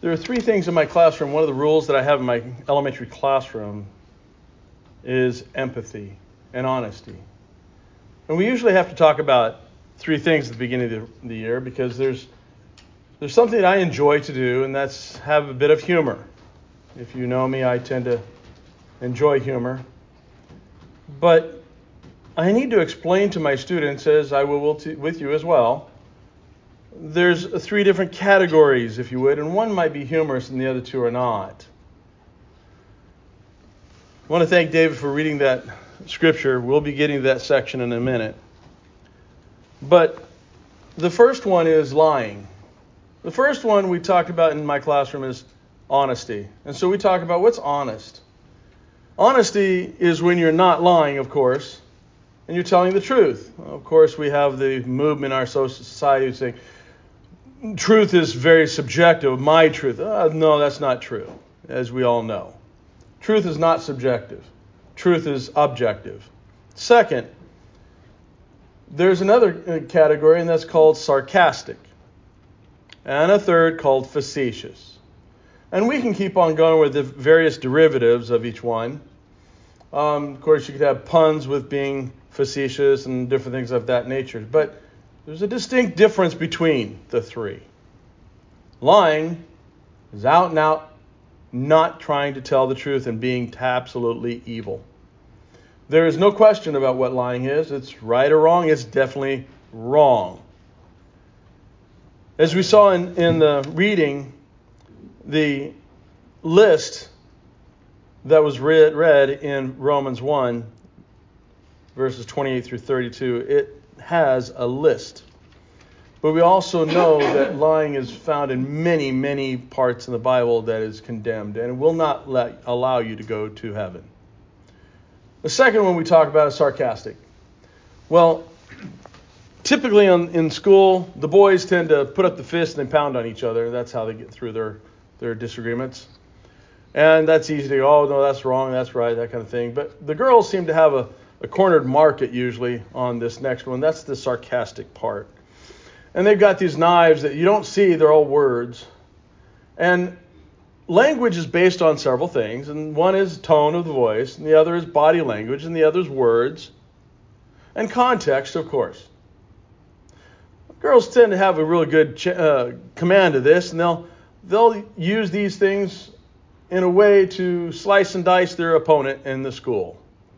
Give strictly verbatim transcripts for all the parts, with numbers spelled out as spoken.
There are three things in my classroom. One of the rules that I have in my elementary classroom is empathy and honesty. And we usually have to talk about three things at the beginning of the, the year because there's there's something that I enjoy to do, and that's have a bit of humor. If you know me, I tend to enjoy humor. But I need to explain to my students, as I will to, with you as well, there's three different categories, if you would, and one might be humorous and the other two are not. I want to thank David for reading that scripture. We'll be getting to that section in a minute. But the first one is lying. The first one we talked about in my classroom is honesty. And so we talk about what's honest. Honesty is when you're not lying, of course, and you're telling the truth. Of course, we have the movement in our social society saying, truth is very subjective. My truth. Uh, no, that's not true, as we all know. Truth is not subjective. Truth is objective. Second, there's another category, and that's called sarcastic. And a third called facetious. And we can keep on going with the various derivatives of each one. Um, of course, you could have puns with being facetious and different things of that nature. But there's a distinct difference between the three. Lying is out and out, not trying to tell the truth and being absolutely evil. There is no question about what lying is. It's right or wrong. It's definitely wrong. As we saw in, in the reading, the list that was read, read in Romans one, verses twenty-eight through thirty-two, it has a list. But we also know that lying is found in many, many parts in the Bible that is condemned, and it will not let, allow you to go to heaven. The second one we talk about is sarcastic. Well, typically on, in school, the boys tend to put up the fist and they pound on each other. That's how they get through their, their disagreements. And that's easy to go, oh, no, that's wrong, that's right, that kind of thing. But the girls seem to have a, a cornered market usually on this next one. That's the sarcastic part. And they've got these knives that you don't see, they're all words. And language is based on several things. And one is tone of the voice, and the other is body language, and the other is words. And context, of course. Girls tend to have a really good ch- uh, command of this, and they'll they'll use these things in a way to slice and dice their opponent in the school.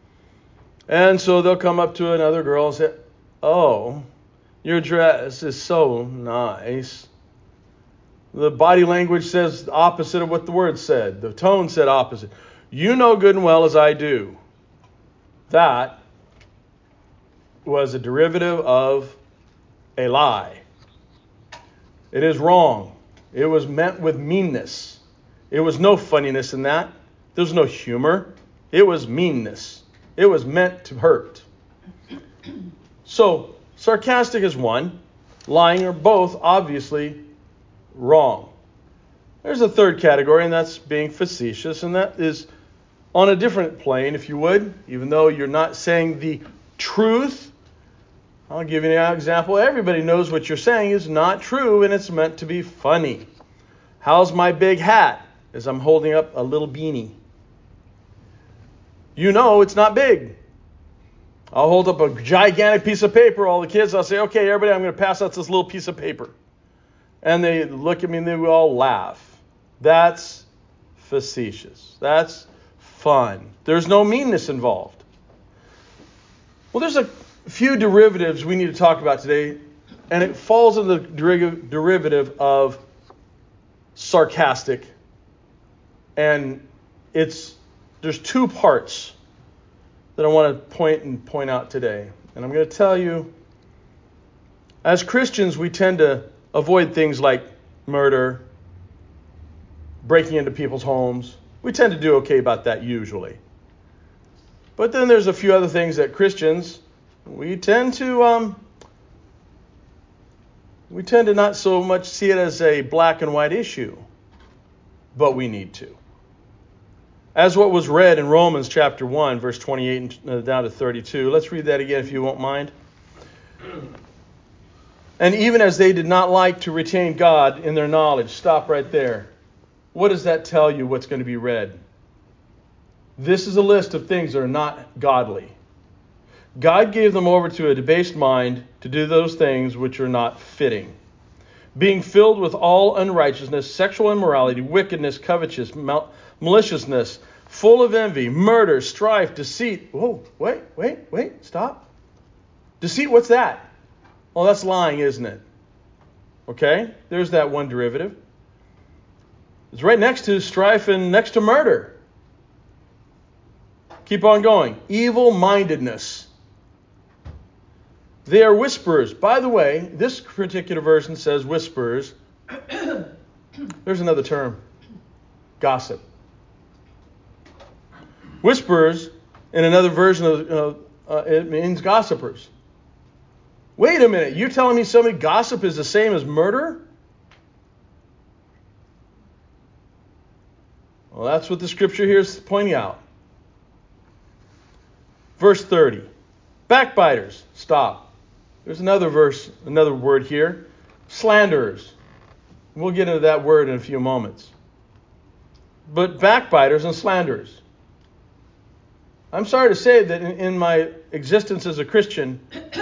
And so they'll come up to another girl and say, oh, your dress is so nice. The body language says the opposite of what the word said. The tone said opposite. You know good and well as I do. That was a derivative of a lie. It is wrong. It was meant with meanness. It was no funniness in that. There was no humor. It was meanness. It was meant to hurt. So, sarcastic is one. Lying are both obviously wrong. There's a third category, and that's being facetious, and that is on a different plane, if you would, even though you're not saying the truth. I'll give you an example. Everybody knows what you're saying is not true, and it's meant to be funny. How's my big hat? As I'm holding up a little beanie. You know it's not big. I'll hold up a gigantic piece of paper. All the kids, I'll say, okay, everybody, I'm going to pass out this little piece of paper. And they look at me and they all laugh. That's facetious. That's fun. There's no meanness involved. Well, there's a few derivatives we need to talk about today, and it falls in the deriv- derivative of sarcastic. And it's there's two parts that I want to point and point out today. And I'm going to tell you, as Christians, we tend to avoid things like murder, breaking into people's homes. We tend to do okay about that usually. But then there's a few other things that Christians, we tend to um, we tend to not so much see it as a black and white issue, but we need to. As what was read in Romans chapter one, verse twenty-eight and down to thirty-two. Let's read that again if you won't mind. And even as they did not like to retain God in their knowledge, stop right there. what does that tell you what's going to be read? This is a list of things that are not godly. God gave them over to a debased mind to do those things which are not fitting. Being filled with all unrighteousness, sexual immorality, wickedness, covetousness, mal- maliciousness, full of envy, murder, strife, deceit. Whoa, wait, wait, wait, stop. Deceit, what's that? Well, that's lying, isn't it? Okay, there's that one derivative. It's right next to strife and next to murder. Keep on going. Evil-mindedness. They are whisperers. By the way, this particular version says whisperers. There's another term. Gossip. Whisperers, in another version of uh, uh, it means gossipers. Wait a minute. You're telling me somebody gossip is the same as murder? Well, that's what the scripture here is pointing out. Verse thirty. Backbiters. Stop. There's another verse, another word here. Slanderers. We'll get into that word in a few moments. But backbiters and slanderers. I'm sorry to say that in, in my existence as a Christian,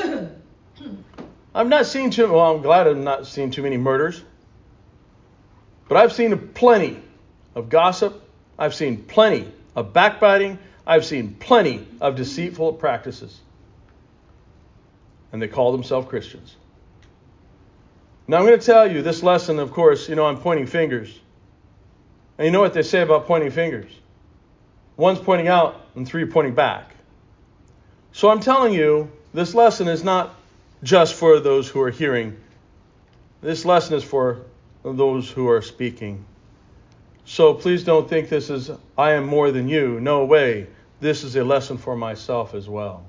I've not seen too, well, I'm glad I've not seen too many murders. But I've seen plenty of gossip. I've seen plenty of backbiting. I've seen plenty of deceitful practices. And they call themselves Christians. Now I'm going to tell you this lesson, of course, you know, I'm pointing fingers. And you know what they say about pointing fingers? One's pointing out and three pointing back. So I'm telling you, this lesson is not just for those who are hearing. This lesson is for those who are speaking. So please don't think this is, I am more than you. No way. This is a lesson for myself as well.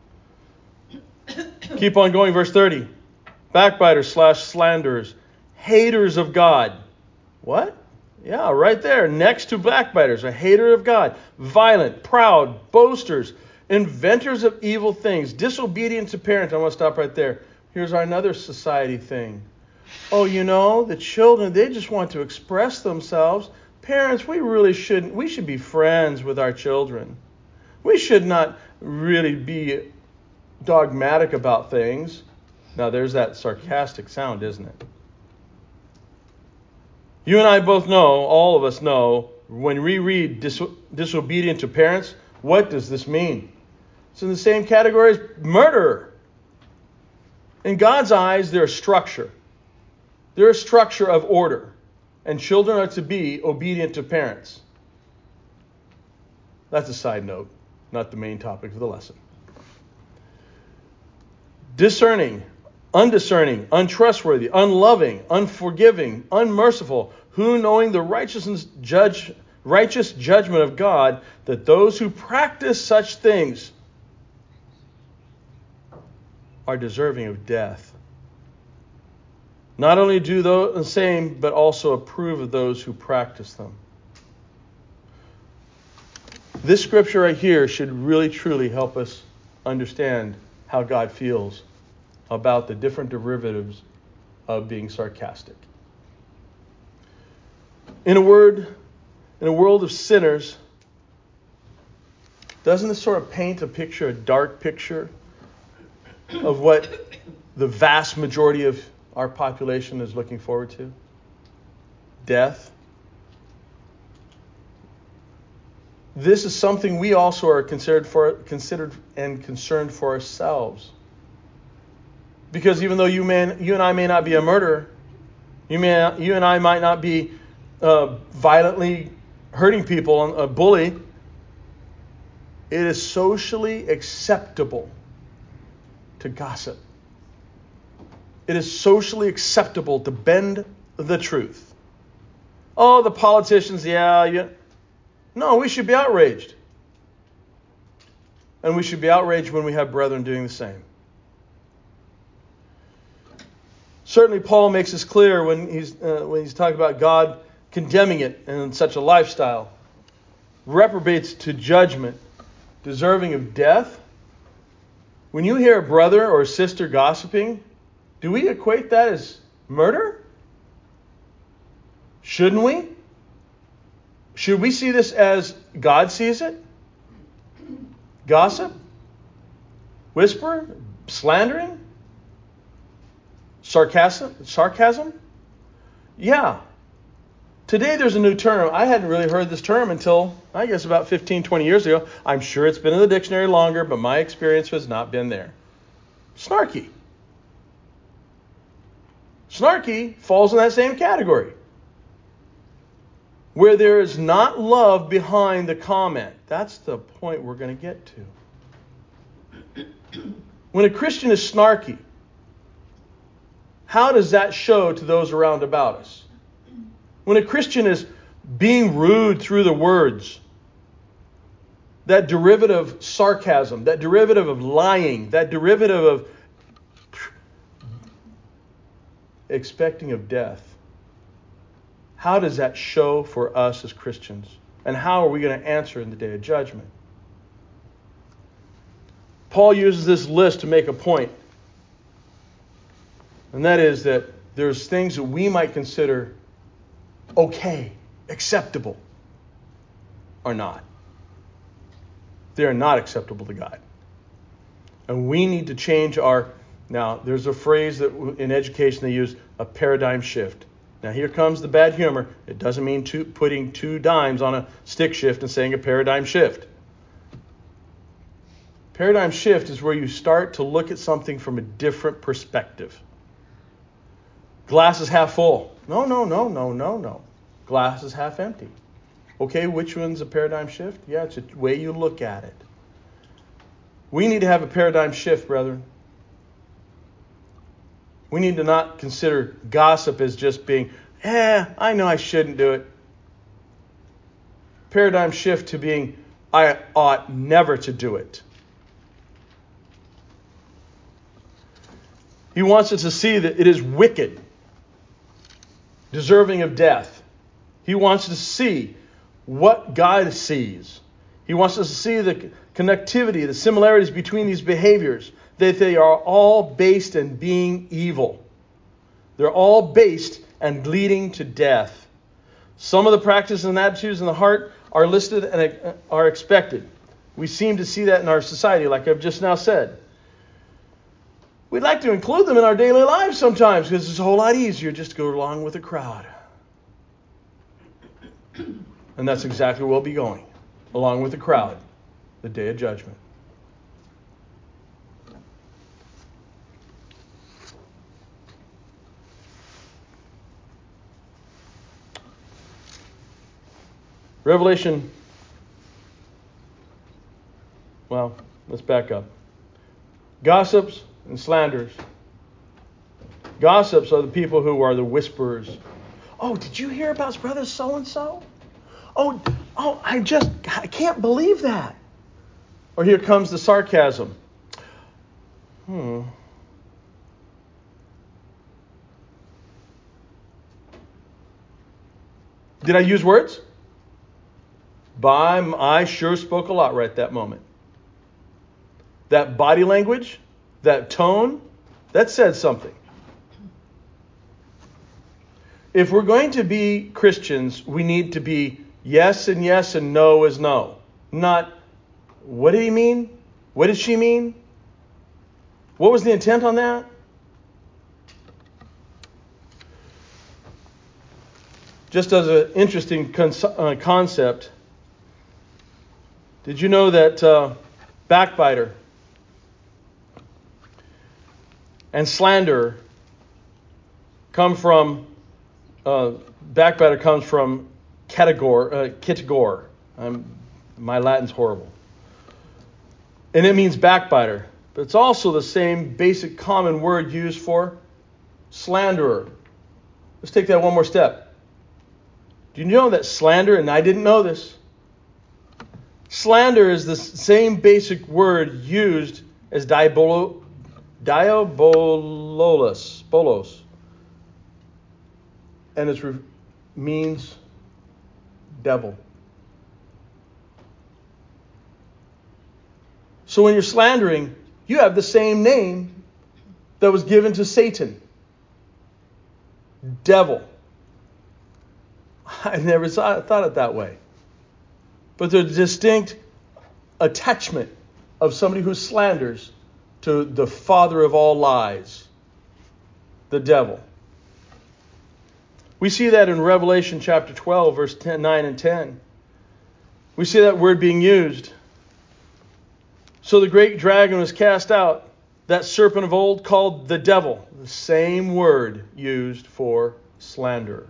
Keep on going, verse thirty. Backbiters slash slanderers, haters of God. What? Yeah, right there. Next to backbiters, a hater of God. Violent, proud, boasters, inventors of evil things, disobedient to parents. I want to stop right there. Here's our another society thing. Oh, you know, the children, they just want to express themselves. Parents, we really shouldn't. We should be friends with our children. We should not really be dogmatic about things. Now, there's that sarcastic sound, isn't it? You and I both know, all of us know, when we read dis- disobedient to parents, what does this mean? It's in the same category as murderer. In God's eyes, they're a structure. They're a structure of order. And children are to be obedient to parents. That's a side note, not the main topic of the lesson. Discerning, undiscerning, untrustworthy, unloving, unforgiving, unmerciful, who knowing the righteousness judge, righteous judgment of God, that those who practice such things are deserving of death. Not only do the same, but also approve of those who practice them. This scripture right here should really truly help us understand how God feels about the different derivatives of being sarcastic. In a word, in a world of sinners, doesn't this sort of paint a picture, a dark picture of what the vast majority of our population is looking forward to? Death. This is something we also are considered for, considered and concerned for ourselves. Because even though you may, you and I may not be a murderer, you may, you and I might not be uh, violently hurting people, a bully. It is socially acceptable to gossip. It is socially acceptable to bend the truth. Oh, the politicians, yeah, yeah. No, we should be outraged. And we should be outraged when we have brethren doing the same. Certainly, Paul makes this clear when he's uh, when he's talking about God condemning it in such a lifestyle. Reprobates to judgment, deserving of death. When you hear a brother or a sister gossiping, do we equate that as murder? Shouldn't we? Should we see this as God sees it? Gossip? Whisper? Slandering? Sarcasm? Sarcasm? Yeah. Today there's a new term. I hadn't really heard this term until, I guess, about fifteen, twenty years ago. I'm sure it's been in the dictionary longer, but my experience has not been there. Snarky. Snarky falls in that same category. Where there is not love behind the comment. That's the point we're going to get to. When a Christian is snarky, how does that show to those around about us? When a Christian is being rude through the words, that derivative sarcasm, that derivative of lying, that derivative of expecting of death, how does that show for us as Christians? And how are we going to answer in the day of judgment? Paul uses this list to make a point. And that is that there's things that we might consider okay, acceptable, or not. They are not acceptable to God. And we need to change our... Now, there's a phrase that in education they use, a paradigm shift. Now, here comes the bad humor. It doesn't mean two, putting two dimes on a stick shift and saying a paradigm shift. Paradigm shift is where you start to look at something from a different perspective. Glass is half full. No, no, no, no, no, no. Glass is half empty. Okay, which one's a paradigm shift? Yeah, it's the way you look at it. We need to have a paradigm shift, brethren. We need to not consider gossip as just being, eh, I know I shouldn't do it. Paradigm shift to being, I ought never to do it. He wants us to see that it is wicked, deserving of death. He wants us to see what God sees. He wants us to see the connectivity, the similarities between these behaviors, that they are all based in being evil. They're all based and leading to death. Some of the practices and attitudes in the heart are listed and are expected. We seem to see that in our society, like I've just now said. We'd like to include them in our daily lives sometimes because it's a whole lot easier just to go along with the crowd. And that's exactly where we'll be going, along with the crowd, the day of judgment. Revelation, well, let's back up. Gossips and slanders. Gossips are the people who are the whisperers. Oh, did you hear about brother so-and-so? Oh, oh, I just, I can't believe that. Or here comes the sarcasm. Hmm. Did I use words? By, I sure spoke a lot right at that moment. That body language, that tone, that said something. If we're going to be Christians, we need to be yes and yes and no is no. Not, what did he mean? What did she mean? What was the intent on that? Just as an interesting con- uh, concept, did you know that uh, backbiter and slander come from, uh, backbiter comes from categor, uh, kitagor. Um, my Latin's horrible. And it means backbiter. But it's also the same basic common word used for slanderer. Let's take that one more step. Do you know that slander, and I didn't know this, slander is the same basic word used as diabolo, diabolos, bolos, and it re- means devil. So when you're slandering, you have the same name that was given to Satan, devil. I never saw, thought it that way. but the distinct attachment of somebody who slanders to the father of all lies, the devil. We see that in Revelation chapter twelve, verse ten, nine and ten. We see that word being used. So the great dragon was cast out, that serpent of old called the devil, the same word used for slanderer.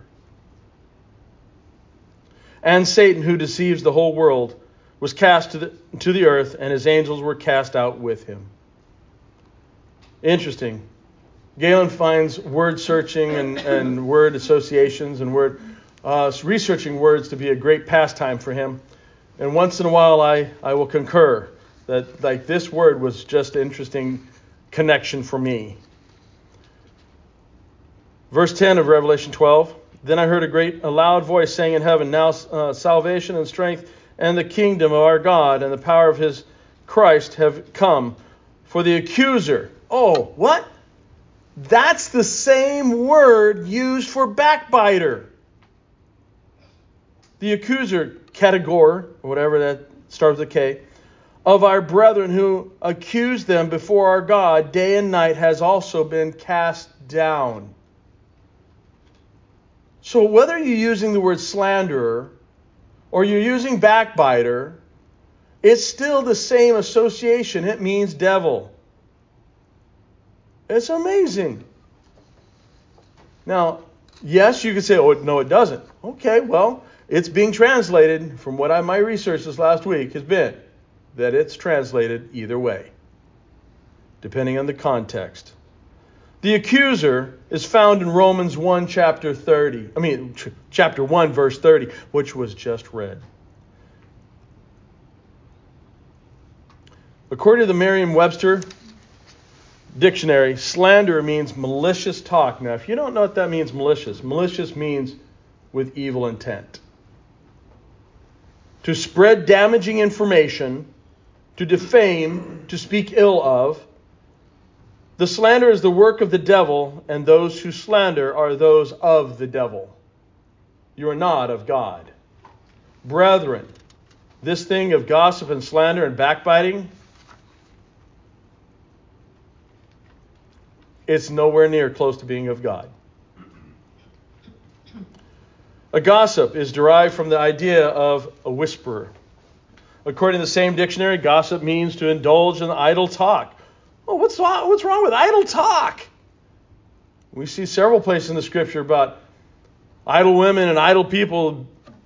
And Satan, who deceives the whole world, was cast to the, to the earth, and his angels were cast out with him. Interesting. Galen finds word searching and, and word associations and word uh, researching words to be a great pastime for him. And once in a while I, I will concur that like this word was just an interesting connection for me. Verse ten of Revelation twelve. Then I heard a great, a loud voice saying in heaven, now uh, salvation and strength and the kingdom of our God and the power of his Christ have come. For the accuser, oh, what? That's the same word used for backbiter. The accuser, categor, or whatever that starts with a K, of our brethren who accuse them before our God day and night has also been cast down. So whether you're using the word slanderer or you're using backbiter, it's still the same association. It means devil. It's amazing. Now, yes, you could say, oh, no, it doesn't. Okay, well, it's being translated, from what I, my research this last week has been, that it's translated either way, depending on the context. The accuser is found in Romans one, chapter thirty. I mean, chapter one, verse thirty, which was just read. According to the Merriam-Webster dictionary, slander means malicious talk. Now, if you don't know what that means, malicious, malicious means with evil intent. To spread damaging information, to defame, to speak ill of. The slander is the work of the devil, and those who slander are those of the devil. You are not of God. Brethren, this thing of gossip and slander and backbiting, it's nowhere near close to being of God. A gossip is derived from the idea of a whisperer. According to the same dictionary, gossip means to indulge in idle talk. Oh, what's wrong, what's wrong with idle talk? We see several places in the scripture about idle women and idle people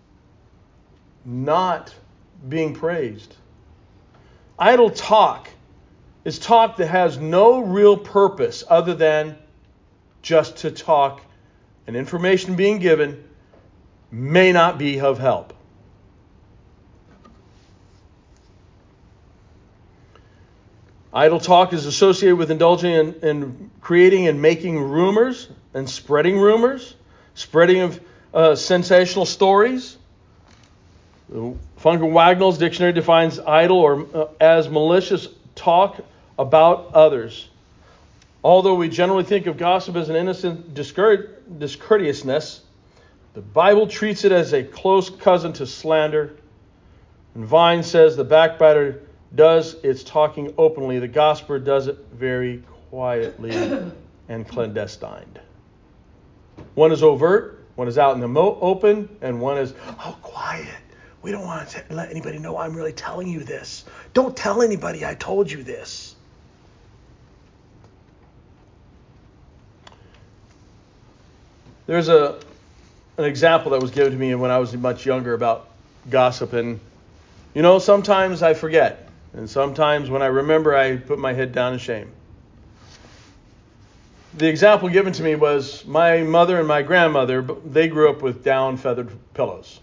not being praised. Idle talk is talk that has no real purpose other than just to talk, and information being given may not be of help. Idle talk is associated with indulging in, in creating and making rumors and spreading rumors, spreading of uh, sensational stories. Funk and Wagnall's dictionary defines idle or uh, as malicious talk about others. Although we generally think of gossip as an innocent discour- discourteousness, the Bible treats it as a close cousin to slander. And Vine says the backbiter does its talking openly. The gospeler does it very quietly and clandestine. One is overt, one is out in the mo- open, and one is, oh, quiet. We don't want to let anybody know I'm really telling you this. Don't tell anybody I told you this. There's a an example that was given to me when I was much younger about gossip. And, you know, sometimes I forget. And sometimes when I remember, I put my head down in shame. The example given to me was my mother and my grandmother, they grew up with down feathered pillows.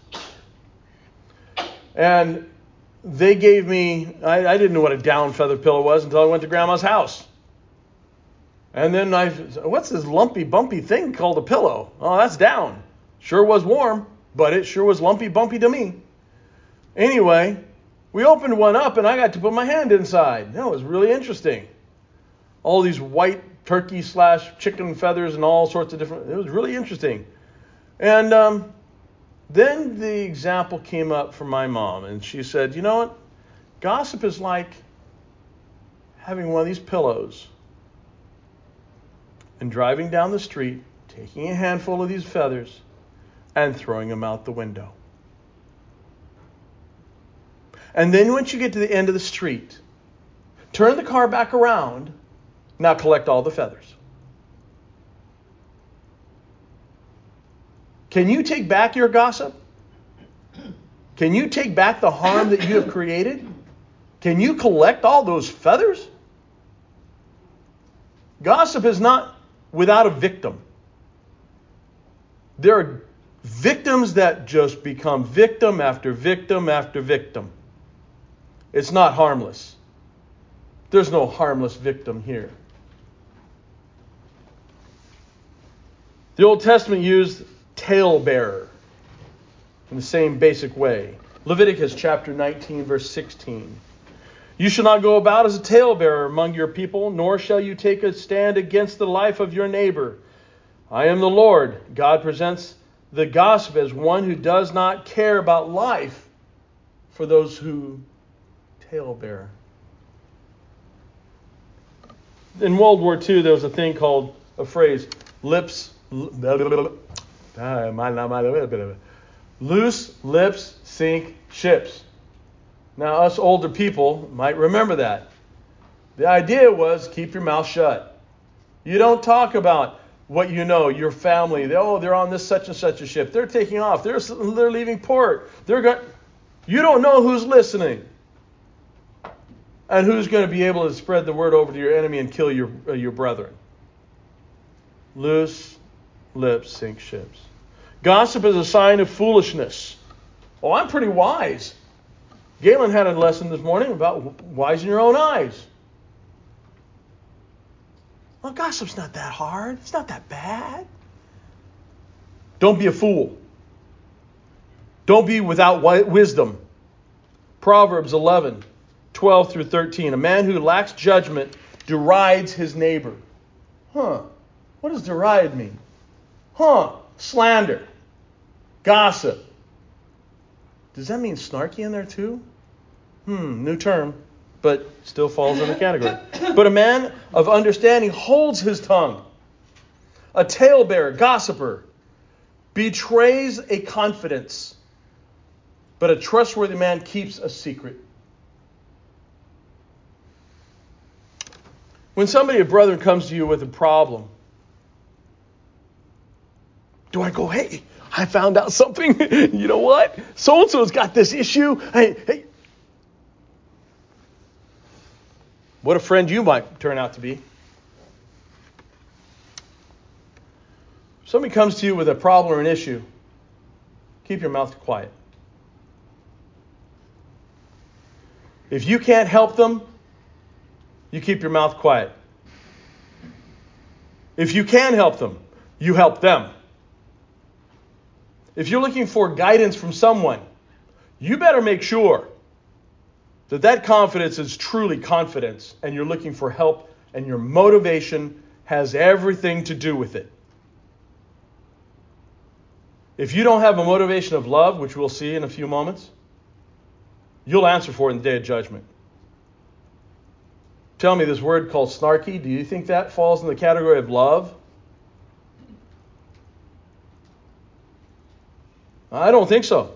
And they gave me, I, I didn't know what a down feathered pillow was until I went to Grandma's house. And then I, what's this lumpy, bumpy thing called a pillow? Oh, that's down. Sure was warm, but it sure was lumpy, bumpy to me. Anyway, we opened one up and I got to put my hand inside. That was really interesting. All these white turkey slash chicken feathers and all sorts of different, it was really interesting. And um, Then the example came up from my mom, and she said, you know what? Gossip is like having one of these pillows and driving down the street, taking a handful of these feathers and throwing them out the window. And then once you get to the end of the street, turn the car back around, now collect all the feathers. Can you take back your gossip? Can you take back the harm that you have created? Can you collect all those feathers? Gossip is not without a victim. There are victims that just become victim after victim after victim. It's not harmless. There's no harmless victim here. The Old Testament used talebearer in the same basic way. Leviticus chapter nineteen, verse sixteen. You shall not go about as a talebearer among your people, nor shall you take a stand against the life of your neighbor. I am the Lord. God presents the gossip as one who does not care about life for those who talebear. In World War Two, there was a thing called a phrase, lips, loose lips sink ships. Now, us older people might remember that. The idea was keep your mouth shut. You don't talk about what you know, your family. They, oh, they're on this such and such a ship. They're taking off. They're they're leaving port. They're going. You don't know who's listening, and who's going to be able to spread the word over to your enemy and kill your uh, your brethren. Loose lips sink ships. Gossip is a sign of foolishness. Oh, I'm pretty wise. Galen had a lesson this morning about wise in your own eyes. Well, gossip's not that hard. It's not that bad. Don't be a fool. Don't be without wisdom. Proverbs eleven, twelve through thirteen. A man who lacks judgment derides his neighbor. Huh. What does deride mean? Huh. Slander. Gossip. Does that mean snarky in there too? Hmm, new term, but still falls in the category. But a man of understanding holds his tongue. A talebearer, gossiper, betrays a confidence, but a trustworthy man keeps a secret. When somebody, a brother, comes to you with a problem, do I go, hey, I found out something. You know what? So-and-so's got this issue. Hey, hey. What a friend you might turn out to be. If somebody comes to you with a problem or an issue, keep your mouth quiet. If you can't help them, you keep your mouth quiet. If you can help them, you help them. If you're looking for guidance from someone, you better make sure that that confidence is truly confidence and you're looking for help and your motivation has everything to do with it. If you don't have a motivation of love, which we'll see in a few moments, you'll answer for it in the day of judgment. Tell me, this word called snarky, do you think that falls in the category of love? I don't think so.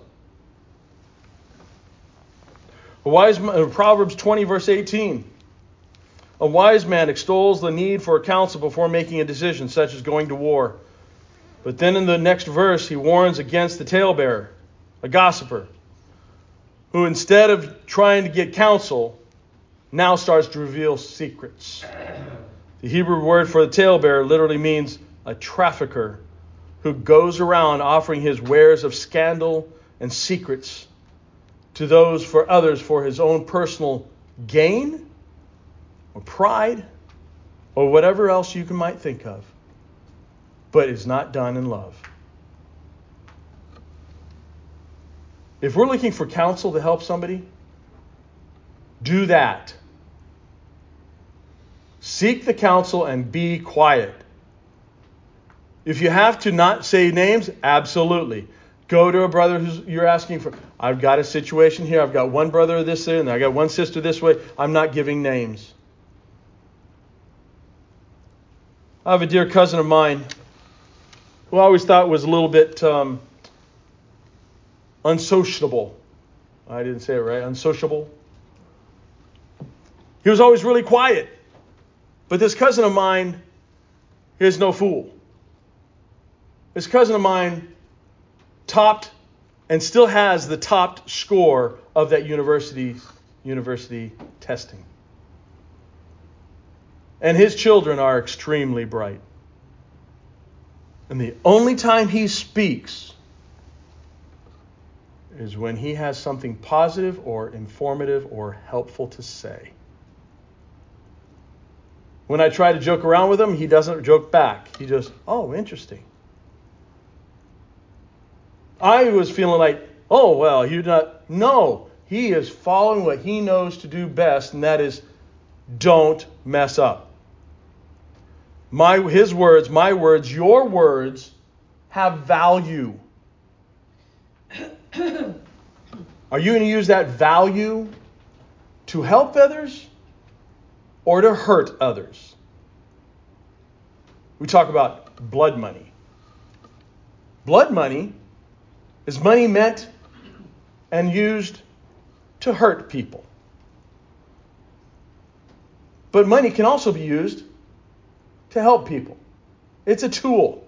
A wise man, Proverbs twenty, verse eighteen. A wise man extols the need for counsel before making a decision, such as going to war. But then in the next verse, he warns against the talebearer, a gossiper, who instead of trying to get counsel, now starts to reveal secrets. The Hebrew word for the talebearer literally means a trafficker who goes around offering his wares of scandal and secrets to those for others for his own personal gain or pride or whatever else you can might think of, but is not done in love. If we're looking for counsel to help somebody, do that. Seek the counsel and be quiet. If you have to not say names, absolutely. Go to a brother who's you're asking for. I've got a situation here. I've got one brother this way, and I got one sister this way. I'm not giving names. I have a dear cousin of mine who I always thought was a little bit um, unsociable. I didn't say it right. Unsociable. He was always really quiet. But this cousin of mine is no fool. This cousin of mine topped and still has the topped score of that university university testing. And his children are extremely bright. And the only time he speaks is when he has something positive or informative or helpful to say. When I try to joke around with him, he doesn't joke back. He just, oh, interesting. I was feeling like, oh, well, you're not. No, he is following what he knows to do best, and that is don't mess up. My, his words, my words, your words have value. Are you going to use that value to help others or to hurt others? We talk about blood money. Blood money is money meant and used to hurt people. But money can also be used to help people. It's a tool.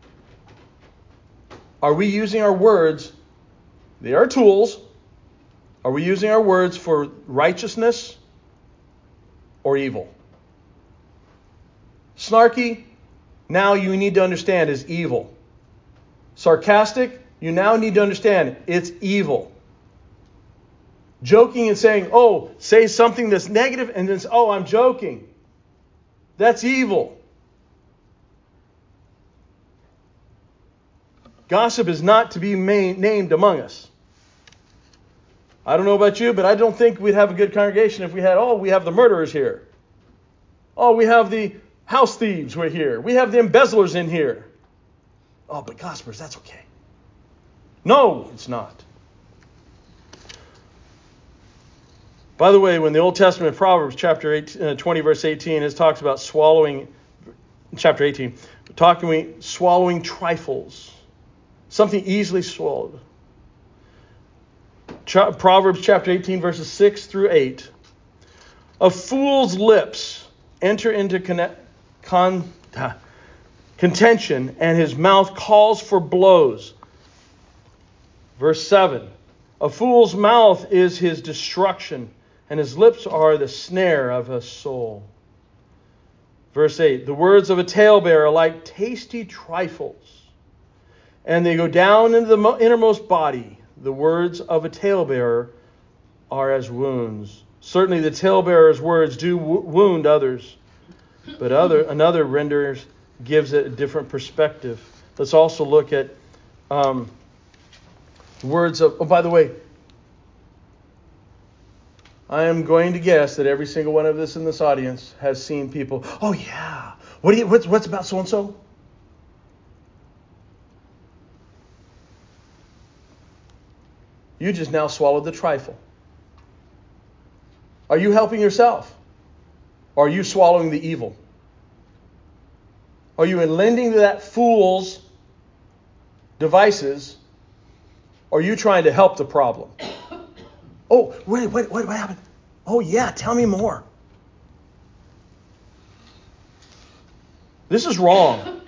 Are we using our words? They are tools. Are we using our words for righteousness or evil? Snarky, now you need to understand, is evil. Sarcastic, you now need to understand it's evil. Joking and saying, oh, say something that's negative and then, oh, I'm joking. That's evil. Gossip is not to be main, named among us. I don't know about you, but I don't think we'd have a good congregation if we had, oh, we have the murderers here. Oh, we have the house thieves we're here. We have the embezzlers in here. Oh, but gossipers, that's okay. No, it's not. By the way, when the Old Testament Proverbs chapter eight, uh, twenty, verse eighteen, it talks about swallowing, chapter eighteen, talking swallowing trifles, something easily swallowed. Ch- Proverbs chapter eighteen, verses six through eight. A fool's lips enter into con- con- uh, contention, and his mouth calls for blows. Verse seven. A fool's mouth is his destruction, and his lips are the snare of a soul. Verse eight. The words of a talebearer are like tasty trifles, and they go down into the innermost body. The words of a talebearer are as wounds. Certainly the talebearer's words do wound others, but other another renders gives it a different perspective. Let's also look at um, words of, oh, by the way, I am going to guess that every single one of us in this audience has seen people, oh yeah, what do you, what's, what's about so-and-so? You just now swallowed the trifle. Are you helping yourself? Or are you swallowing the evil? Are you lending to that fool's devices? Or are you trying to help the problem? Oh, wait, wait, wait, what happened? Oh, yeah, tell me more. This is wrong.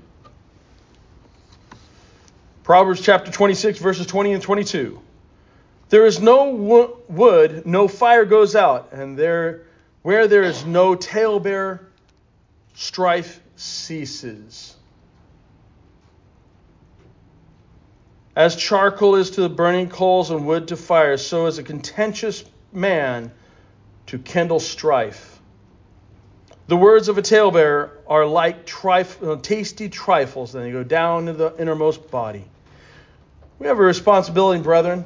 Proverbs chapter twenty-six, verses twenty and twenty-two. There is no wo- wood, no fire goes out, and there, where there is no talebearer, strife ceases. As charcoal is to the burning coals and wood to fire, so is a contentious man to kindle strife. The words of a talebearer are like trif- uh, tasty trifles, and they go down to the innermost body. We have a responsibility, brethren,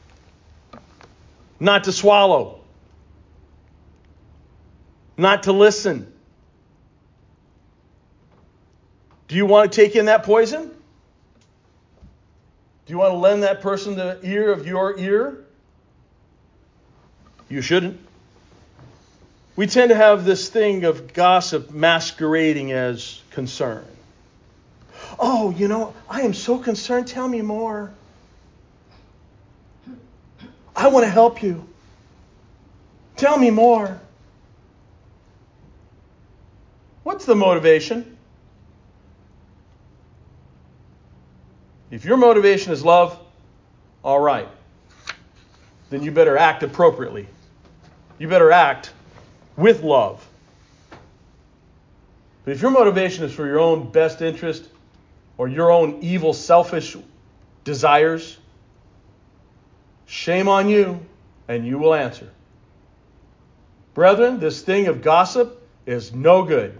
not to swallow, not to listen. Do you want to take in that poison? Do you want to lend that person the ear of your ear? You shouldn't. We tend to have this thing of gossip masquerading as concern. Oh, you know, I am so concerned. Tell me more. I want to help you. Tell me more. What's the motivation? If your motivation is love, all right. Then you better act appropriately. You better act with love. But if your motivation is for your own best interest or your own evil, selfish desires, shame on you, and you will answer. Brethren, this thing of gossip is no good.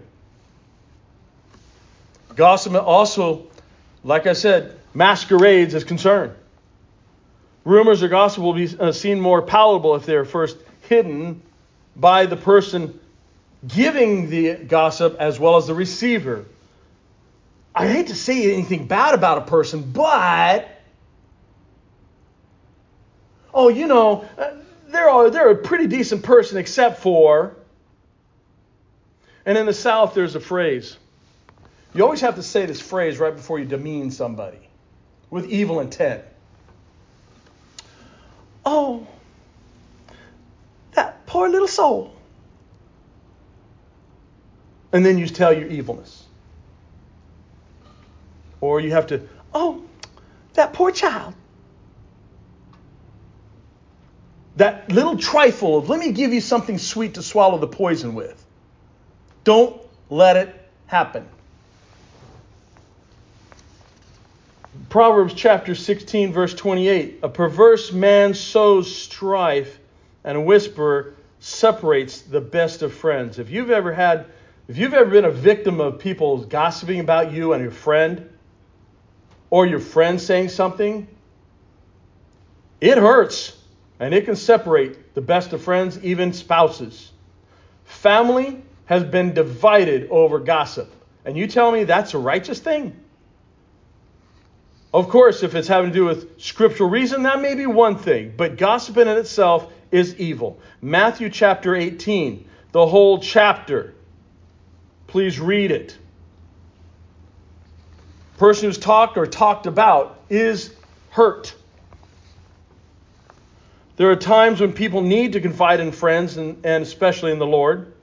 Gossip also, like I said, masquerades as concern. Rumors or gossip will be seen more palatable if they are first hidden by the person giving the gossip as well as the receiver. I hate to say anything bad about a person, but, oh, you know, they're, they're a pretty decent person except for, and in the South there's a phrase. You always have to say this phrase right before you demean somebody with evil intent. Oh, that poor little soul. And then you tell your evilness. Or you have to, oh, that poor child. That little trifle of, let me give you something sweet to swallow the poison with. Don't let it happen. Proverbs chapter sixteen, verse twenty-eight. A perverse man sows strife, and a whisperer separates the best of friends. If you've ever had, if you've ever been a victim of people gossiping about you and your friend, or your friend saying something, it hurts, and it can separate the best of friends, even spouses. Family has been divided over gossip, and you tell me that's a righteous thing? Of course, if it's having to do with scriptural reason, that may be one thing. But gossip in itself is evil. Matthew chapter eighteen, the whole chapter. Please read it. Person who's talked or talked about is hurt. There are times when people need to confide in friends and, and especially in the Lord.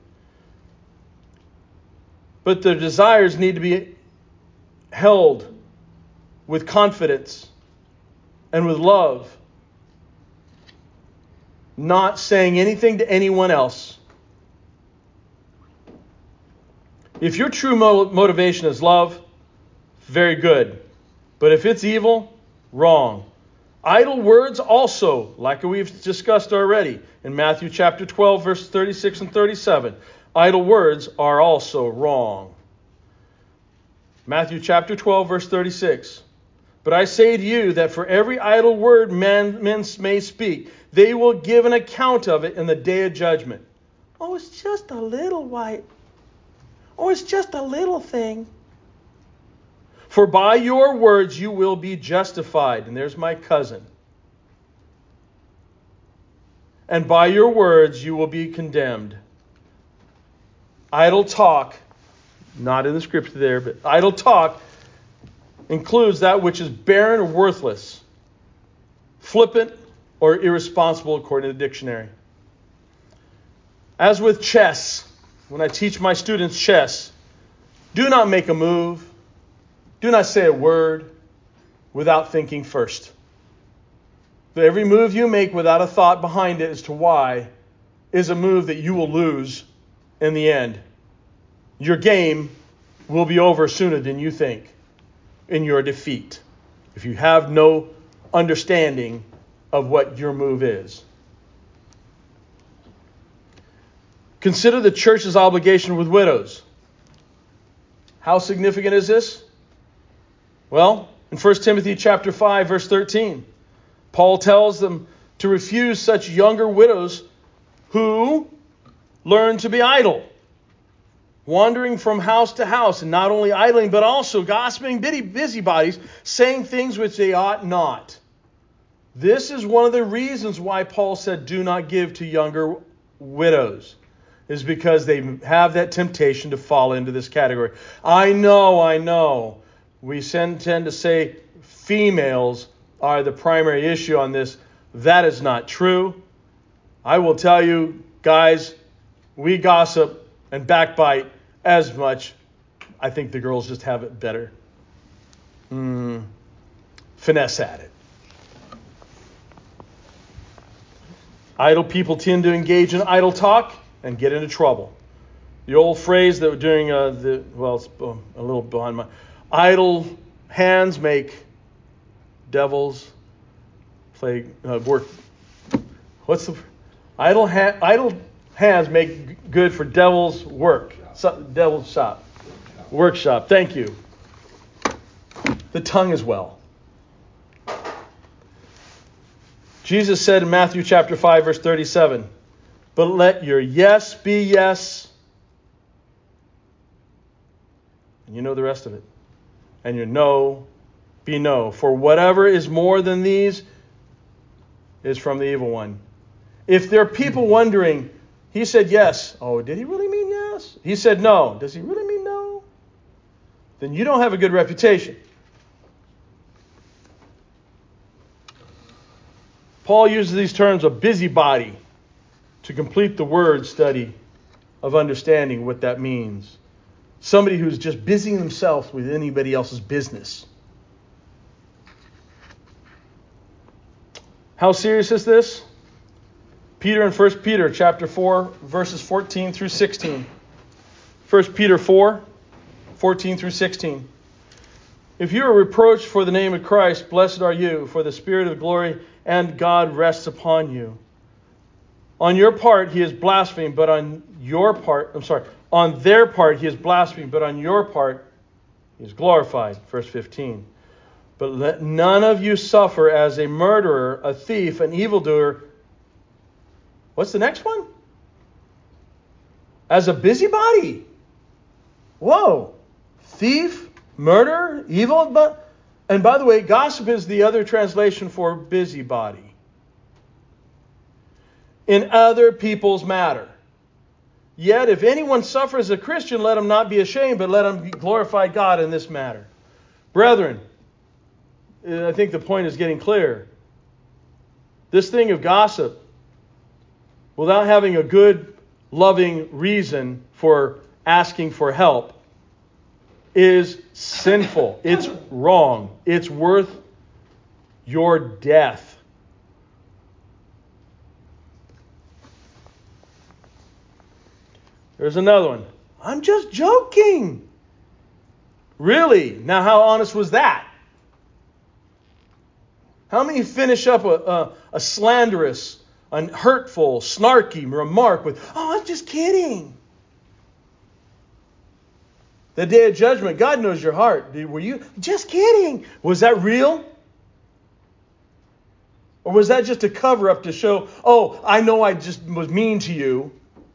But their desires need to be held with confidence and with love, not saying anything to anyone else. If your true motivation is love, very good. But if it's evil, wrong. Idle words also, like we've discussed already in Matthew chapter twelve, verses thirty-six and thirty-seven. Idle words are also wrong. Matthew chapter twelve, verse thirty-six. But I say to you that for every idle word men, men may speak, they will give an account of it in the day of judgment. Oh, it's just a little white. Oh, it's just a little thing. For by your words you will be justified. And there's my cousin. And by your words you will be condemned. Idle talk, not in the scripture there, but idle talk includes that which is barren or worthless, flippant or irresponsible according to the dictionary. As with chess, when I teach my students chess, do not make a move, do not say a word without thinking first. But every move you make without a thought behind it as to why is a move that you will lose in the end. Your game will be over sooner than you think in your defeat if you have no understanding of what your move is. Consider the church's obligation with widows. How significant is this? Well, in First Timothy chapter five, verse thirteen, Paul tells them to refuse such younger widows who learn to be idle. wandering from house to house, and not only idling, but also gossiping, busybodies, saying things which they ought not. This is one of the reasons why Paul said, do not give to younger widows, is because they have that temptation to fall into this category. I know, I know. We tend to say females are the primary issue on this. That is not true. I will tell you, guys, we gossip and backbite as much. I think the girls just have it better. Mm, finesse at it. Idle people tend to engage in idle talk and get into trouble. The old phrase that during uh, the, well, it's a little behind my, idle hands make devils play, uh, work. What's the, idle, ha, idle hands make good for devil's work. So, devil's shop. Workshop. Thank you. The tongue as well. Jesus said in Matthew chapter five, verse thirty-seven, but let your yes be yes. And you know the rest of it. And your no be no. For whatever is more than these is from the evil one. If there are people wondering, he said yes. Oh, did he really mean yes? He said no. Does he really mean no? Then you don't have a good reputation. Paul uses these terms of busybody to complete the word study of understanding what that means. Somebody who's just busying themselves with anybody else's business. How serious is this? Peter in First Peter chapter four, verses fourteen through sixteen. First Peter four, fourteen through sixteen. If you are reproached for the name of Christ, blessed are you, for the Spirit of glory and God rests upon you. On your part he is blasphemed, but on your part, I'm sorry, on their part he is blasphemed, but on your part he is glorified. Verse fifteen. But let none of you suffer as a murderer, a thief, an evildoer. What's the next one? As a busybody. Whoa. Thief, murder, evil. But, and by the way, gossip is the other translation for busybody. In other people's matter. Yet if anyone suffers as a Christian, let him not be ashamed, but let him glorify God in this matter. Brethren, I think the point is getting clear. This thing of gossip, without having a good, loving reason for asking for help, is sinful. It's wrong. It's worth your death. There's another one. I'm just joking. Really? Now, how honest was that? How many finish up a, a, a slanderous, a hurtful, snarky remark with, oh, I'm just kidding? The day of judgment, God knows your heart. Were you just kidding? Was that real? Or was that just a cover up to show, oh, I know I just was mean to you.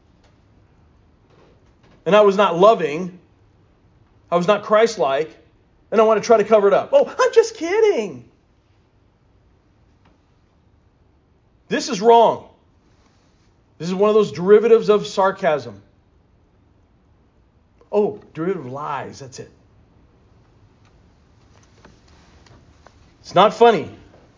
And I was not loving. I was not Christ-like. And I want to try to cover it up. Oh, I'm just kidding. This is wrong. This is one of those derivatives of sarcasm. Oh, derivative of lies. That's it. It's not funny.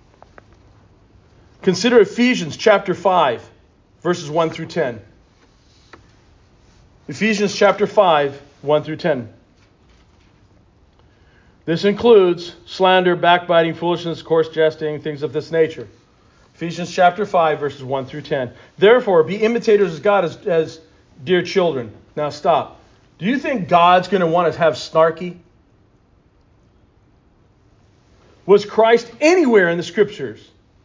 Consider Ephesians chapter five, verses one through ten. Ephesians chapter five, one through ten. This includes slander, backbiting, foolishness, coarse jesting, things of this nature. Ephesians chapter five, verses one through ten. Therefore, be imitators of God as, as dear children. Now stop. Do you think God's going to want us to have snarky? Was Christ anywhere in the Scriptures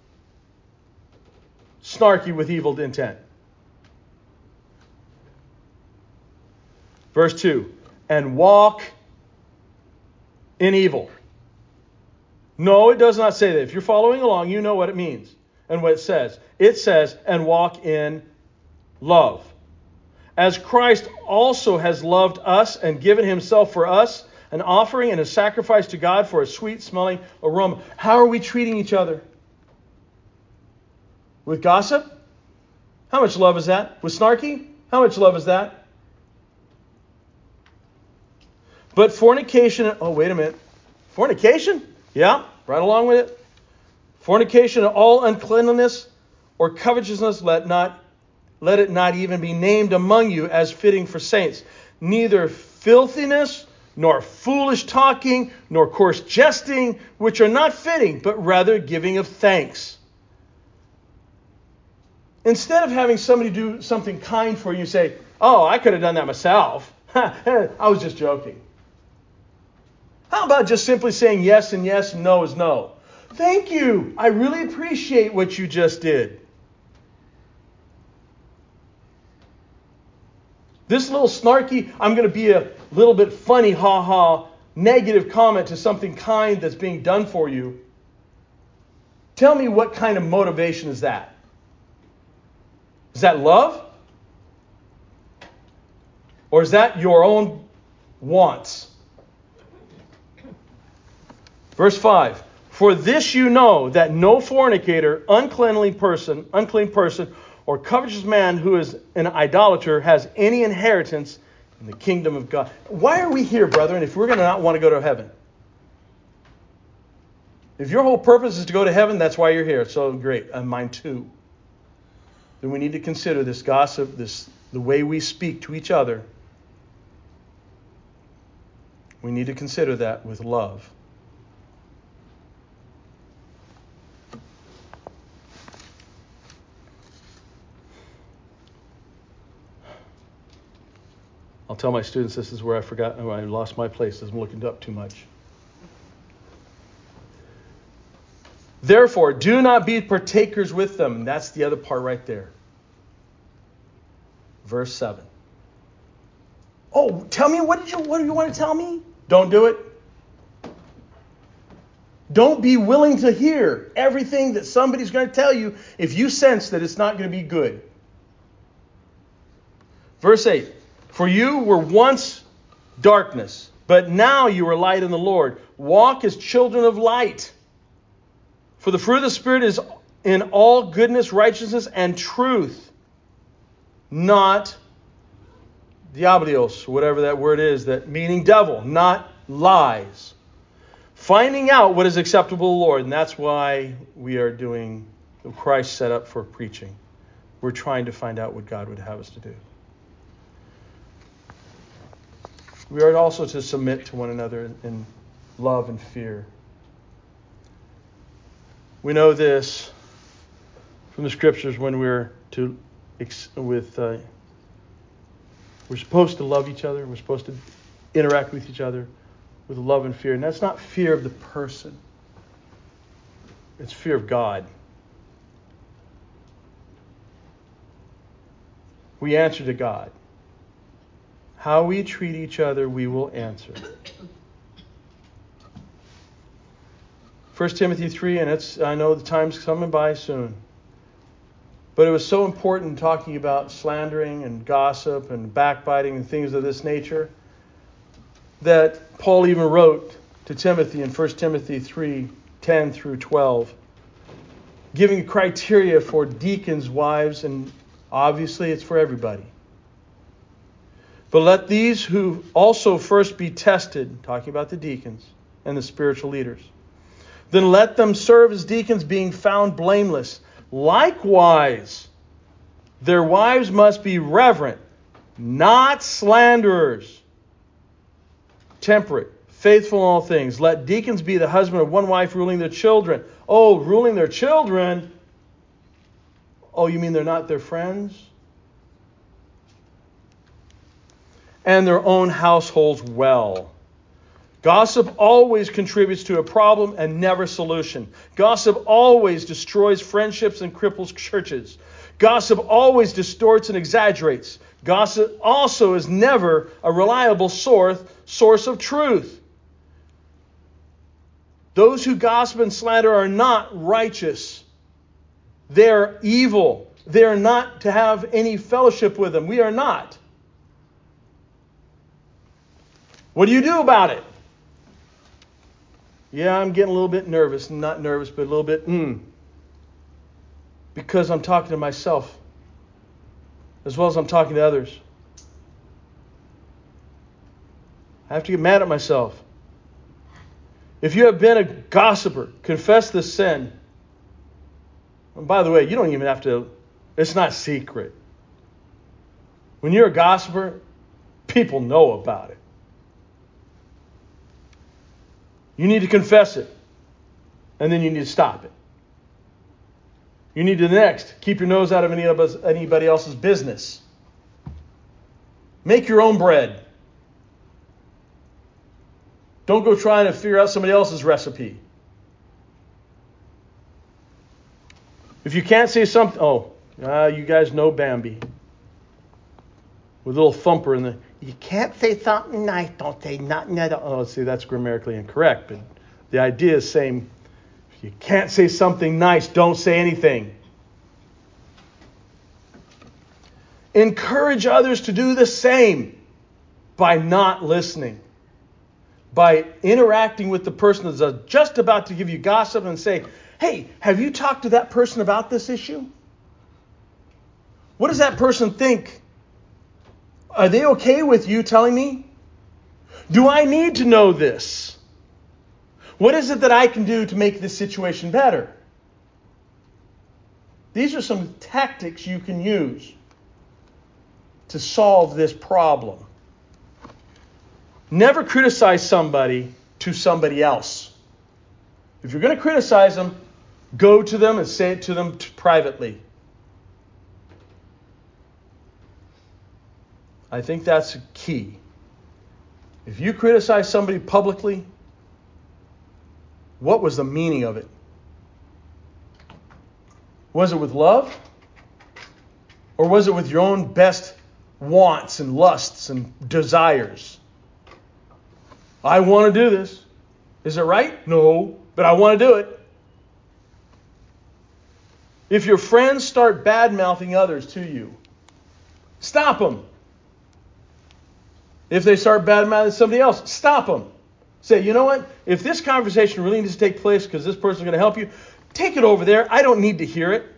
snarky with evil intent? Verse two. And walk in evil. No, it does not say that. If you're following along, you know what it means and what it says. It says, and walk in love. as Christ also has loved us and given himself for us, an offering and a sacrifice to God for a sweet-smelling aroma. How are we treating each other? With gossip? How much love is that? With snarky? How much love is that? But fornication, oh, wait a minute. Fornication? Yeah, right along with it. Fornication and all uncleanness or covetousness, let not let it not even be named among you as fitting for saints. Neither filthiness, nor foolish talking, nor coarse jesting, which are not fitting, but rather giving of thanks. Instead of having somebody do something kind for you, say, oh, I could have done that myself. I was just joking. How about just simply saying yes and yes and no is no? Thank you. I really appreciate what you just did. This little snarky, I'm going to be a little bit funny, ha-ha, negative comment to something kind that's being done for you. Tell me, what kind of motivation is that? Is that love? Or is that your own wants? Verse five. For this you know, that no fornicator, uncleanly person, unclean person, or covetous man who is an idolater has any inheritance in the kingdom of God. Why are we here, brethren, if we're going to not want to go to heaven? If your whole purpose is to go to heaven, that's why you're here. So great, and mine too. Then we need to consider this gossip, this the way we speak to each other. We need to consider that with love. I'll tell my students this is where I forgot, oh, I lost my place. I'm looking up too much. Therefore, do not be partakers with them. That's the other part right there. Verse seven. Oh, tell me, what did you what do you want to tell me? Don't do it. Don't be willing to hear everything that somebody's going to tell you if you sense that it's not going to be good. Verse eight. For you were once darkness, but now you are light in the Lord. Walk as children of light. For the fruit of the Spirit is in all goodness, righteousness, and truth, not diabolios, whatever that word is, that meaning devil, not lies. Finding out what is acceptable to the Lord, and that's why we are doing what Christ set up for preaching. We're trying to find out what God would have us to do. We are also to submit to one another in love and fear. We know this from the scriptures when we're to with uh, we're supposed to love each other. We're supposed to interact with each other with love and fear, and that's not fear of the person. It's fear of God. We answer to God. How we treat each other, we will answer. First Timothy three, and it's I know the time's coming by soon. But it was so important talking about slandering and gossip and backbiting and things of this nature that Paul even wrote to Timothy in First Timothy three, ten through twelve, giving criteria for deacons' wives, and obviously it's for everybody. But let these who also first be tested, talking about the deacons and the spiritual leaders, then let them serve as deacons, being found blameless. Likewise, their wives must be reverent, not slanderers, temperate, faithful in all things. Let deacons be the husband of one wife, ruling their children. Oh, ruling their children? Oh, you mean they're not their friends? And their own households well. Gossip always contributes to a problem and never a solution. Gossip always destroys friendships and cripples churches. Gossip always distorts and exaggerates. Gossip also is never a reliable source, source of truth. Those who gossip and slander are not righteous. They are evil. They are not to have any fellowship with them. We are not. What do you do about it? Yeah, I'm getting a little bit nervous. Not nervous, but a little bit, mm. Because I'm talking to myself as well as I'm talking to others. I have to get mad at myself. If you have been a gossiper, confess the sin. And by the way, you don't even have to, it's not secret. When you're a gossiper, people know about it. You need to confess it. And then you need to stop it. You need to next keep your nose out of any of us, anybody else's business. Make your own bread. Don't go trying to figure out somebody else's recipe. If you can't say something, oh, uh, you guys know Bambi. With a little thumper in the, you can't say something nice, don't say nothing at all. Oh, see, that's grammatically incorrect, but the idea is same. If you can't say something nice, don't say anything. Encourage others to do the same by not listening. By interacting with the person that's just about to give you gossip and say, hey, have you talked to that person about this issue? What does that person think? Are they okay with you telling me? Do I need to know this? What is it that I can do to make this situation better? These are some tactics you can use to solve this problem. Never criticize somebody to somebody else. If you're going to criticize them, go to them and say it to them t- privately. I think that's key. If you criticize somebody publicly, what was the meaning of it? Was it with love? Or was it with your own best wants and lusts and desires? I want to do this. Is it right? No, but I want to do it. If your friends start bad-mouthing others to you, stop them. If they start bad-mouthing somebody else, stop them. Say, you know what? If this conversation really needs to take place because this person's going to help you, take it over there. I don't need to hear it.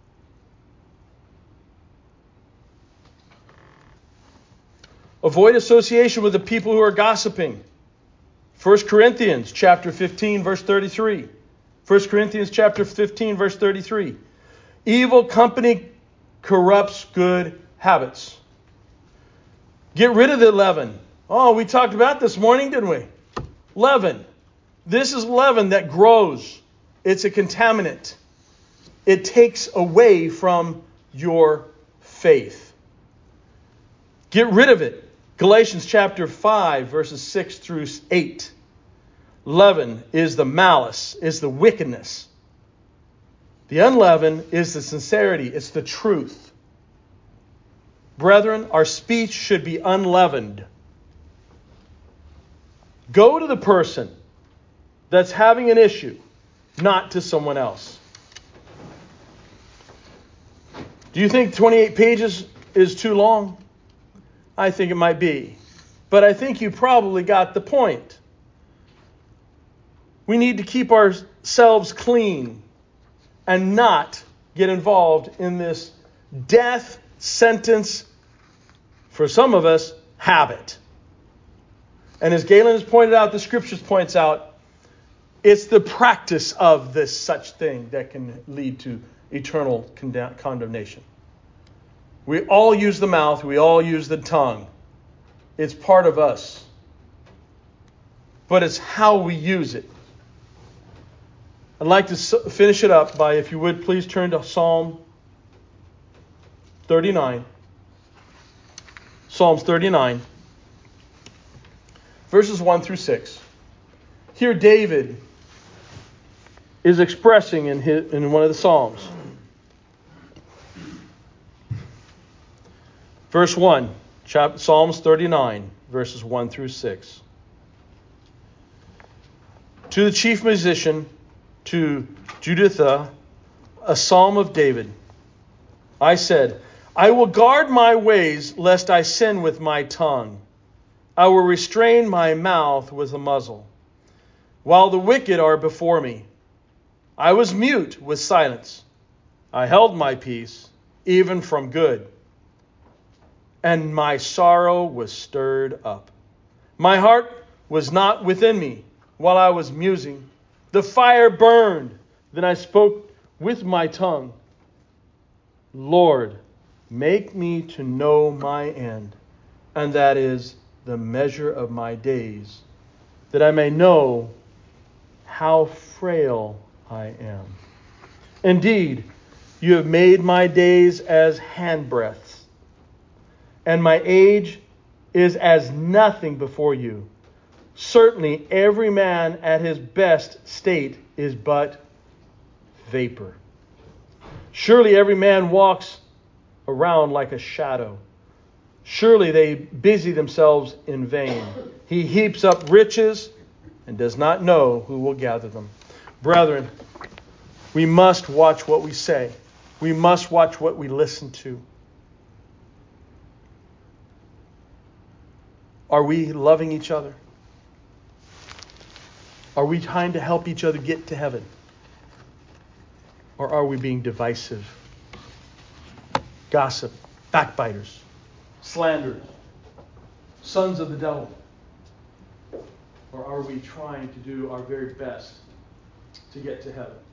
Avoid association with the people who are gossiping. First Corinthians chapter fifteen, verse thirty-three. First Corinthians chapter fifteen, verse thirty-three. Evil company corrupts good habits. Get rid of the leaven. Oh, we talked about this morning, didn't we? Leaven. This is leaven that grows. It's a contaminant. It takes away from your faith. Get rid of it. Galatians chapter five, verses six through eight. Leaven is the malice, is the wickedness. The unleavened is the sincerity, it's the truth. Brethren, our speech should be unleavened. Go to the person that's having an issue, not to someone else. Do you think twenty-eight pages is too long? I think it might be. But I think you probably got the point. We need to keep ourselves clean and not get involved in this death sentence, for some of us, habit. And as Galen has pointed out, the scriptures points out, it's the practice of this such thing that can lead to eternal condemnation. We all use the mouth. We all use the tongue. It's part of us. But it's how we use it. I'd like to finish it up by, if you would, please turn to Psalm thirty-nine. Psalms thirty-nine. Verses one through six. Here David is expressing in, his, in one of the Psalms. Verse one, Psalms thirty-nine, verses one through six. To the chief musician, to Juditha, a psalm of David. I said, I will guard my ways lest I sin with my tongue. I will restrain my mouth with a muzzle, while the wicked are before me. I was mute with silence. I held my peace, even from good. And my sorrow was stirred up. My heart was not within me while I was musing. The fire burned. Then I spoke with my tongue. Lord, make me to know my end, and that is the measure of my days, that I may know how frail I am. Indeed, you have made my days as handbreadths, and my age is as nothing before you. Certainly every man at his best state is but vapor. Surely every man walks around like a shadow. Surely they busy themselves in vain. He heaps up riches and does not know who will gather them. Brethren, we must watch what we say. We must watch what we listen to. Are we loving each other? Are we trying to help each other get to heaven? Or are we being divisive? Gossip, backbiters, slanderers, sons of the devil? Or are we trying to do our very best to get to heaven?